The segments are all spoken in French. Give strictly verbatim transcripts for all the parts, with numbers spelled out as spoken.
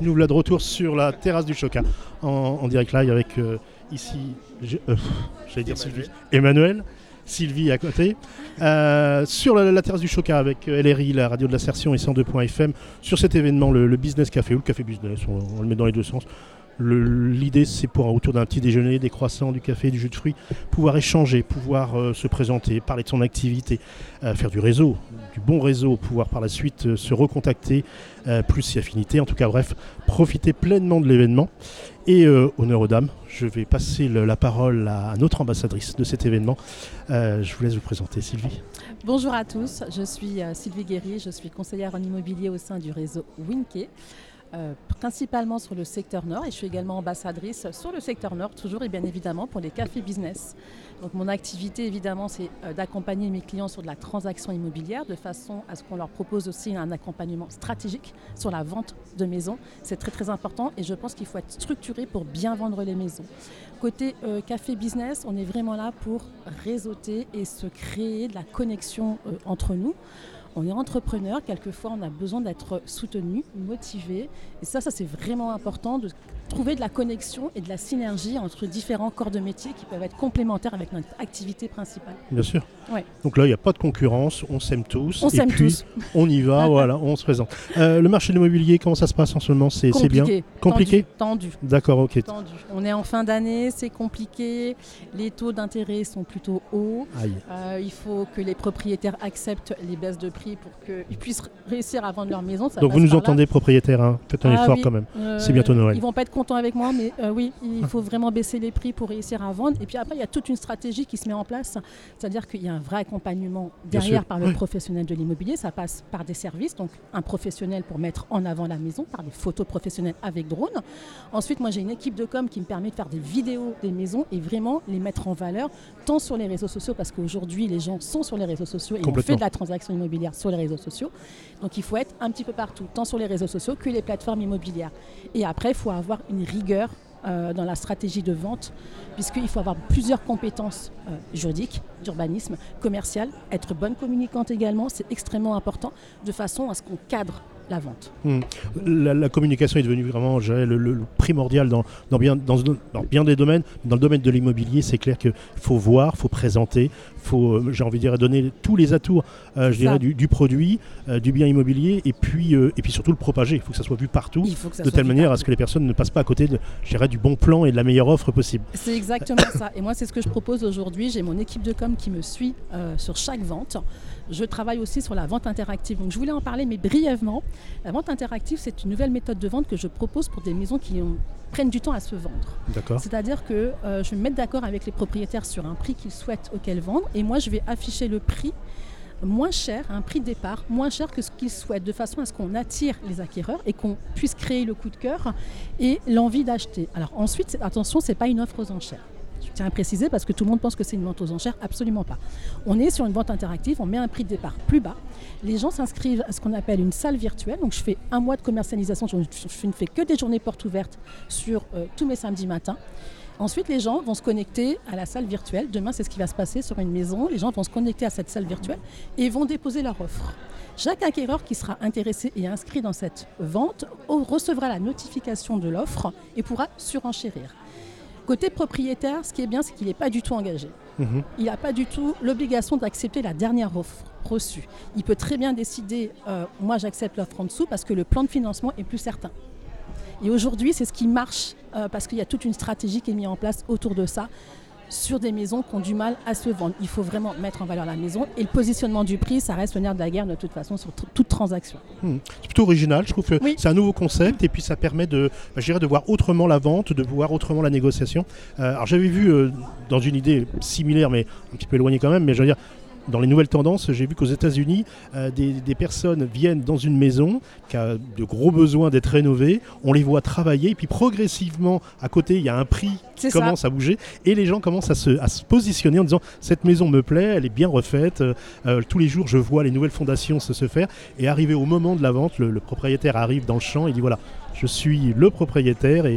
Nous voilà de retour sur la terrasse du Choca, en, en direct live avec euh, ici, je, euh, j'allais dire Sylvie, Emmanuel, Sylvie à côté, euh, sur la, la terrasse du Choca avec L R I, la radio de l'Assertion et cent deux point F M, sur cet événement, le, le Business Café ou le Café Business, on, on le met dans les deux sens. Le, l'idée, c'est pour autour d'un petit déjeuner, des croissants, du café, du jus de fruits, pouvoir échanger, pouvoir euh, se présenter, parler de son activité, euh, faire du réseau, du bon réseau, pouvoir par la suite euh, se recontacter, euh, plus si affinité. En tout cas, bref, profiter pleinement de l'événement. Et euh, honneur aux dames, je vais passer le, la parole à notre ambassadrice de cet événement. Euh, je vous laisse vous présenter, Sylvie. Bonjour à tous, je suis euh, Sylvie Guéry, je suis conseillère en immobilier au sein du réseau Winkey. Euh, principalement sur le secteur nord et je suis également ambassadrice sur le secteur nord toujours et bien évidemment pour les cafés business. Donc mon activité évidemment c'est euh, d'accompagner mes clients sur de la transaction immobilière de façon à ce qu'on leur propose aussi un accompagnement stratégique sur la vente de maisons. C'est très très important et je pense qu'il faut être structuré pour bien vendre les maisons. Côté euh, café business, on est vraiment là pour réseauter et se créer de la connexion euh, entre nous. On est entrepreneur, quelquefois on a besoin d'être soutenu, motivé. Et ça, ça c'est vraiment important de trouver de la connexion et de la synergie entre différents corps de métier qui peuvent être complémentaires avec notre activité principale. Bien sûr. Ouais. Donc là, il n'y a pas de concurrence, on s'aime tous. On et s'aime puis, tous. On y va, voilà, on se présente. Euh, le marché de l'immobilier, comment ça se passe en ce moment ? C'est, c'est bien ? Compliqué ? Tendu. D'accord, ok. Tendu. On est en fin d'année, c'est compliqué. Les taux d'intérêt sont plutôt hauts. Euh, il faut que les propriétaires acceptent les baisses de prix pour qu'ils puissent réussir à vendre leur maison. Ça Donc vous nous entendez, propriétaires, hein. Faites un ah, effort oui. quand même. Euh, c'est bientôt Noël. Ils vont pas être contents avec moi, mais euh, oui, il faut vraiment baisser les prix pour réussir à vendre. Et puis après, il y a toute une stratégie qui se met en place. C'est-à-dire qu'il y a un vrai accompagnement derrière par le oui. professionnel de l'immobilier. Ça passe par des services, donc un professionnel pour mettre en avant la maison, par des photos professionnelles avec drone. Ensuite, moi, j'ai une équipe de com qui me permet de faire des vidéos des maisons et vraiment les mettre en valeur, tant sur les réseaux sociaux, parce qu'aujourd'hui, les gens sont sur les réseaux sociaux et on fait de la transaction immobilière sur les réseaux sociaux. Donc, il faut être un petit peu partout, tant sur les réseaux sociaux que les plateformes immobilières. Et après, il faut avoir une rigueur euh, dans la stratégie de vente, puisqu'il faut avoir plusieurs compétences euh, juridiques, d'urbanisme, commercial, être bonne communicante également, c'est extrêmement important, de façon à ce qu'on cadre la vente. Mmh. La, la communication est devenue vraiment je dirais, le, le, le primordial dans, dans, bien, dans, dans bien des domaines. Dans le domaine de l'immobilier, c'est clair qu'il faut voir, il faut présenter, faut, euh, j'ai envie de dire, donner tous les atouts euh, je dirais, du, du produit, euh, du bien immobilier, et puis, euh, et puis surtout le propager. Il faut que ça soit vu partout, de telle manière partout. À ce que les personnes ne passent pas à côté de, je dirais, du bon plan et de la meilleure offre possible. C'est exactement ça. Et moi, c'est ce que je propose aujourd'hui. J'ai mon équipe de com qui me suit euh, sur chaque vente. Je travaille aussi sur la vente interactive. Donc, je voulais en parler, mais brièvement. La vente interactive, c'est une nouvelle méthode de vente que je propose pour des maisons qui ont, prennent du temps à se vendre. D'accord. C'est-à-dire que euh, je vais me mettre d'accord avec les propriétaires sur un prix qu'ils souhaitent auquel vendre. Et moi, je vais afficher le prix moins cher, un prix de départ, moins cher que ce qu'ils souhaitent, de façon à ce qu'on attire les acquéreurs et qu'on puisse créer le coup de cœur et l'envie d'acheter. Alors ensuite, attention, ce n'est pas une offre aux enchères. Je tiens à préciser parce que tout le monde pense que c'est une vente aux enchères, absolument pas. On est sur une vente interactive, on met un prix de départ plus bas. Les gens s'inscrivent à ce qu'on appelle une salle virtuelle. Donc je fais un mois de commercialisation, je ne fais que des journées portes ouvertes sur euh, tous mes samedis matins. Ensuite, les gens vont se connecter à la salle virtuelle. Demain, c'est ce qui va se passer sur une maison. Les gens vont se connecter à cette salle virtuelle et vont déposer leur offre. Chaque acquéreur qui sera intéressé et inscrit dans cette vente recevra la notification de l'offre et pourra surenchérir. Côté propriétaire, ce qui est bien, c'est qu'il n'est pas du tout engagé. Mmh. Il n'a pas du tout l'obligation d'accepter la dernière offre reçue. Il peut très bien décider, euh, moi j'accepte l'offre en dessous parce que le plan de financement est plus certain. Et aujourd'hui, c'est ce qui marche euh, parce qu'il y a toute une stratégie qui est mise en place autour de ça sur des maisons qui ont du mal à se vendre. Il faut vraiment mettre en valeur la maison et le positionnement du prix, ça reste le nerf de la guerre de toute façon sur t- toute transaction. Mmh. C'est plutôt original, je trouve que oui. C'est un nouveau concept et puis ça permet de, bah, je dirais, de voir autrement la vente, de voir autrement la négociation. Euh, alors j'avais vu euh, dans une idée similaire mais un petit peu éloignée quand même, mais je veux dire, dans les nouvelles tendances, j'ai vu qu'aux États-Unis, euh, des, des personnes viennent dans une maison qui a de gros besoins d'être rénovée, on les voit travailler, et puis progressivement, à côté, il y a un prix qui C'est commence ça. à bouger, et les gens commencent à se, à se positionner en disant « cette maison me plaît, elle est bien refaite, euh, euh, tous les jours je vois les nouvelles fondations se, se faire », et arrivé au moment de la vente, le, le propriétaire arrive dans le champ, il dit « voilà, je suis le propriétaire, et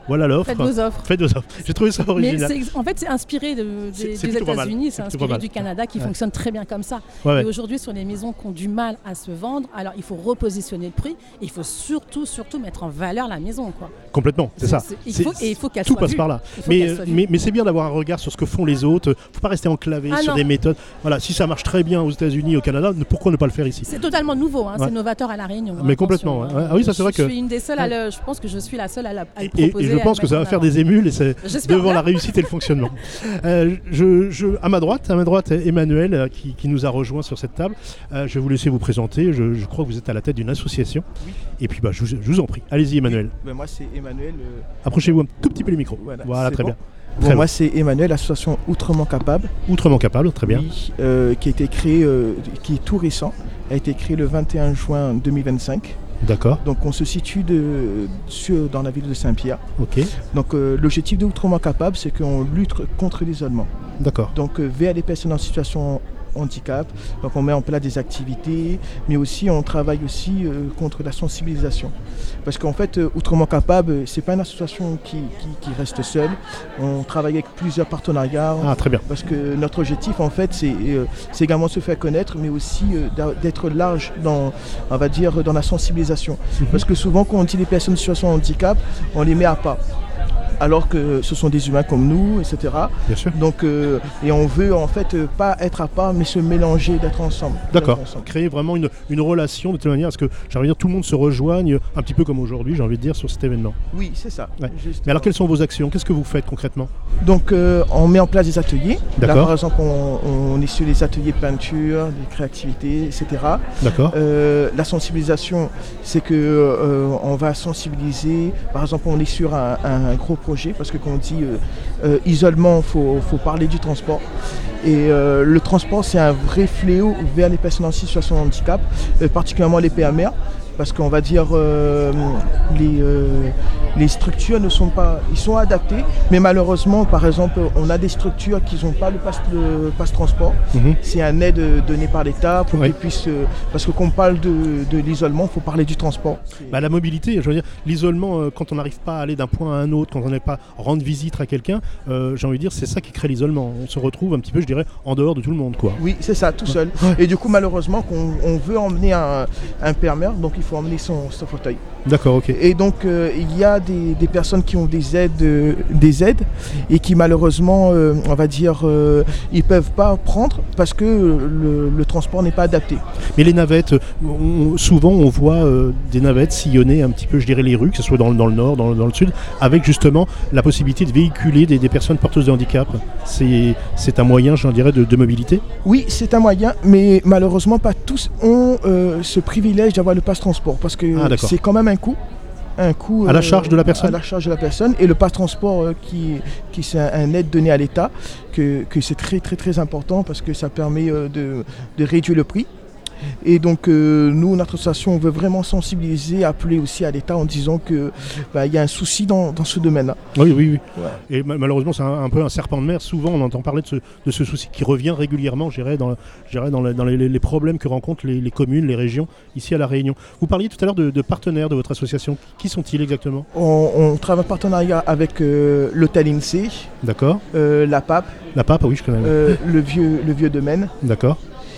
Voilà l'offre. Faites vos offres. Faites vos offres. J'ai trouvé ça original. Mais c'est, en fait, c'est inspiré de, de, c'est, c'est des États-Unis, c'est, c'est inspiré du Canada qui ouais. fonctionne très bien comme ça. Ouais, et ouais. aujourd'hui, sur les maisons qui ont du mal à se vendre, alors il faut repositionner le prix. Et il faut surtout, surtout mettre en valeur la maison, quoi. Complètement, c'est, c'est ça. C'est, il faut, et il faut qu'elle tout soit passe vue. par là. Mais, mais, mais c'est bien d'avoir un regard sur ce que font les autres. Il ne faut pas rester enclavé ah sur non. des méthodes. Voilà, si ça marche très bien aux États-Unis, au Canada, pourquoi ne pas le faire ici? C'est totalement nouveau, hein, ouais. c'est novateur à La Réunion. Mais complètement. Ouais. Ouais. Ah oui, ça c'est vrai je que. Suis une des seules à le, je pense que je suis la seule à, la, à le et, proposer. Et je pense que ça va faire des émules et c'est devant bien. La réussite et le fonctionnement. euh, je, je, à ma droite, à ma droite, Emmanuel euh, qui, qui nous a rejoint sur cette table. Euh, je vais vous laisser vous présenter. Je, je crois que vous êtes à la tête d'une association. Oui. Et puis bah, je, vous, je vous en prie. Allez-y, Emmanuel. Oui. Ben, moi, c'est Emmanuel. Euh... Approchez-vous un tout petit peu le micro. Voilà, voilà très bon. bien. Bon, très moi, bon. c'est Emmanuel, l'association Outrement Capable. Outrement Capable, très bien. Oui, euh, qui a été créée, euh, qui est tout récent, a été créée le vingt et un juin deux mille vingt-cinq. D'accord. Donc on se situe de, sur, dans la ville de Saint-Pierre. Ok. Donc euh, l'objectif de Outrement Capable, c'est qu'on lutte contre l'isolement. D'accord. Donc euh, vers les personnes en situation handicap, donc on met en place des activités, mais aussi on travaille aussi euh, contre la sensibilisation. Parce qu'en fait, euh, Outrement Capable, c'est pas une association qui, qui, qui reste seule. On travaille avec plusieurs partenariats. Ah, très bien. Parce que notre objectif, en fait, c'est, euh, c'est également se faire connaître, mais aussi euh, d'être large dans, on va dire, dans la sensibilisation. Mm-hmm. Parce que souvent, quand on dit les personnes en situation de handicap, on les met à part. Alors que ce sont des humains comme nous, et cetera. Bien sûr. Donc, euh, et on veut en fait euh, pas être à part, mais se mélanger, d'être ensemble. D'accord. D'être ensemble. Créer vraiment une, une relation de telle manière à ce que, j'ai envie de dire, tout le monde se rejoigne, un petit peu comme aujourd'hui, j'ai envie de dire, sur cet événement. Oui, c'est ça. Ouais. Mais alors, quelles sont vos actions? Qu'est-ce que vous faites concrètement? Donc, euh, on met en place des ateliers. D'accord. Là, par exemple, on, on est sur les ateliers de peinture, de créativité, et cetera. D'accord. Euh, la sensibilisation, c'est que euh, on va sensibiliser. Par exemple, on est sur un, un gros projet parce que quand on dit euh, euh, isolement, il faut, faut parler du transport. Et euh, le transport, c'est un vrai fléau vers les personnes en situation de handicap, euh, particulièrement les P M R. Parce qu'on va dire euh, les, euh, les structures ne sont pas, ils sont adaptés, mais malheureusement, par exemple, on a des structures qui n'ont pas le passe, le passe transport. Mm-hmm. C'est un aide donné par l'État pour oui. qu'ils puissent, euh, parce que quand on parle de, de l'isolement, il faut parler du transport. Bah, la mobilité, je veux dire, l'isolement, euh, quand on n'arrive pas à aller d'un point à un autre, quand on n'arrive pas à rendre visite à quelqu'un, euh, j'ai envie de dire, c'est ça qui crée l'isolement. On se retrouve un petit peu, je dirais, en dehors de tout le monde, quoi. Oui, c'est ça, tout seul. Ouais. Et du coup, malheureusement, qu'on on veut emmener un, un P M R, donc il faut emmener son, son fauteuil. D'accord, ok. Et donc euh, il y a des, des personnes qui ont des aides, euh, des aides et qui malheureusement, euh, on va dire, euh, ils peuvent pas prendre parce que le, le transport n'est pas adapté. Mais les navettes, on, souvent on voit euh, des navettes sillonner un petit peu, je dirais, les rues, que ce soit dans, dans le nord, dans, dans le sud, avec justement la possibilité de véhiculer des, des personnes porteuses de handicap. C'est, c'est un moyen, j'en dirais, de, de mobilité? Oui, c'est un moyen, mais malheureusement pas tous ont euh, ce privilège d'avoir le passe transport parce que ah, c'est quand même un coût. Un coût à la charge de la personne. À la charge de la personne et le passe transport euh, qui, qui c'est un, un aide donné à l'État que, que c'est très très très important parce que ça permet euh, de, de réduire le prix. Et donc euh, nous, notre association, on veut vraiment sensibiliser, appeler aussi à l'État en disant qu'il bah, y a un souci dans, dans ce domaine-là. Oui, oui, oui. Ouais. Et malheureusement, c'est un, un peu un serpent de mer. Souvent, on entend parler de ce, de ce souci qui revient régulièrement, je dirais, dans, je dirais, dans, la, dans les, les problèmes que rencontrent les, les communes, les régions, ici à La Réunion. Vous parliez tout à l'heure de, de partenaires de votre association. Qui sont-ils exactement? On, on travaille en partenariat avec euh, l'hôtel INSEE. D'accord. Euh, la P A P. La P A P, oui, je connais. Euh, le, vieux, le vieux domaine. D'accord.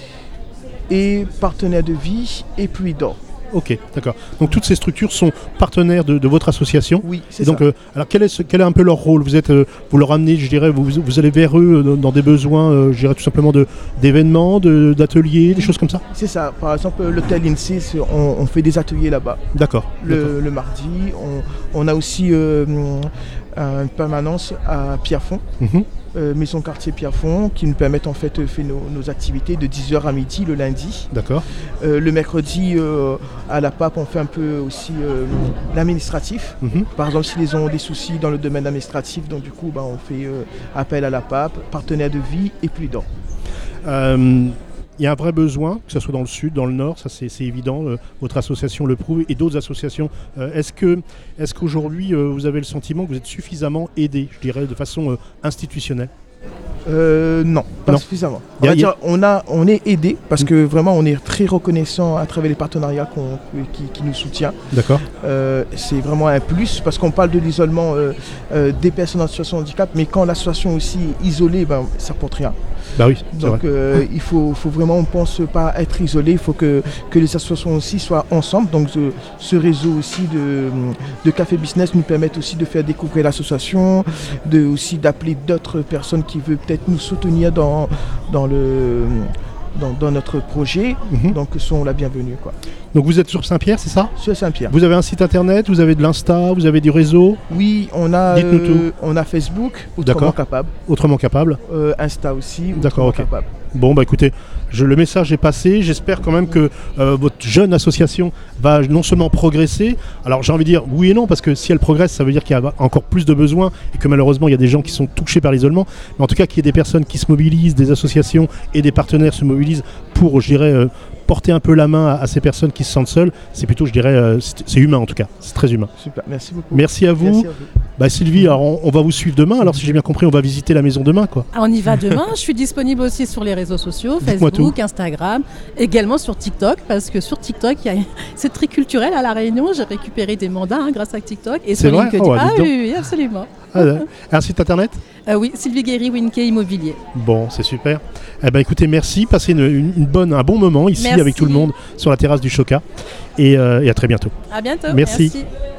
Et partenaires de vie et Pluie d'Or. Ok, d'accord. Donc toutes ces structures sont partenaires de, de votre association. Oui, c'est et donc, ça. Euh, alors quel est, ce, quel est un peu leur rôle? Vous êtes, euh, vous leur amenez, je dirais, vous, vous allez vers eux dans, dans des besoins, euh, je dirais tout simplement de, d'événements, de, d'ateliers, des choses comme ça? C'est ça. Par exemple, l'hôtel INSEE, on, on fait des ateliers là-bas. D'accord. Le, d'accord. le mardi, on, on a aussi euh, une permanence à Pierrefonds. Mm-hmm. Euh, Maison Quartier Pierrefonds qui nous permettent en fait de faire nos, nos activités de dix heures à midi le lundi. D'accord. Euh, le mercredi euh, à la P A P on fait un peu aussi euh, l'administratif. Mm-hmm. Par exemple s'ils ont des soucis dans le domaine administratif, donc du coup bah, on fait euh, appel à la P A P, partenaire de vie et Pluie d'Or. Euh... Il y a un vrai besoin, que ce soit dans le sud, dans le nord, ça c'est, c'est évident, euh, votre association le prouve et d'autres associations. Euh, est-ce, que, est-ce qu'aujourd'hui euh, vous avez le sentiment que vous êtes suffisamment aidé, je dirais, de façon euh, institutionnelle? Euh, non, pas Non. suffisamment. On, Y a- va y a- dire, on, a, on est aidé parce Mm. que vraiment on est très reconnaissant à travers les partenariats qu'on- qui, qui nous soutiennent. D'accord. Euh, c'est vraiment un plus parce qu'on parle de l'isolement euh, euh, des personnes en situation de handicap, mais quand l'association aussi est isolée, ben, ça porte rien. Bah oui, c'est Donc vrai. euh, il faut, faut vraiment, on ne pense pas être isolé, il faut que, que les associations aussi soient ensemble. Donc ce, ce réseau aussi de, de Café Business nous permet aussi de faire découvrir l'association, de, aussi d'appeler d'autres personnes qui veulent peut-être nous soutenir dans, dans, le, dans, dans notre projet. Mhm. Donc sont la bienvenue, quoi. Donc vous êtes sur Saint-Pierre, c'est ça? Sur Saint-Pierre. Vous avez un site internet, vous avez de l'Insta, vous avez du réseau, Oui, on a, Dites-nous euh, on a Facebook, autrement D'accord. capable, autrement capable. euh, Insta aussi, D'accord, autrement ok. capable. Bon, bah écoutez, je, le message est passé. J'espère quand même que euh, votre jeune association va non seulement progresser. Alors j'ai envie de dire oui et non, parce que si elle progresse, ça veut dire qu'il y a encore plus de besoins et que malheureusement il y a des gens qui sont touchés par l'isolement. Mais en tout cas, qu'il y ait des personnes qui se mobilisent, des associations et des partenaires se mobilisent pour, je dirais, euh, porter un peu la main à, à ces personnes qui se sentent seules. C'est plutôt, je dirais, euh, c'est c'est humain en tout cas. C'est très humain. Super, merci beaucoup. Merci à vous. Merci à vous. Bah Sylvie, alors on, on va vous suivre demain. Alors si j'ai bien compris, on va visiter la maison demain, quoi. Ah, on y va demain. Je suis disponible aussi sur les réseaux sociaux, Dites-moi Facebook, Instagram, également sur TikTok, parce que sur TikTok, il y a... c'est très culturel à La Réunion. J'ai récupéré des mandats hein, grâce à TikTok. Et C'est sur vrai LinkedIn. Oh, bah, ah dites donc. oui, oui, absolument. Ah, ouais. Un site internet? Euh, oui, Sylvie Guéry, Winkey Immobilier. Bon, c'est super. Eh ben, écoutez, merci. Passez une, une- une bonne, un bon moment ici Merci. avec tout le monde sur la terrasse du Choca. Et, euh, et à très bientôt. À bientôt. Merci. Merci.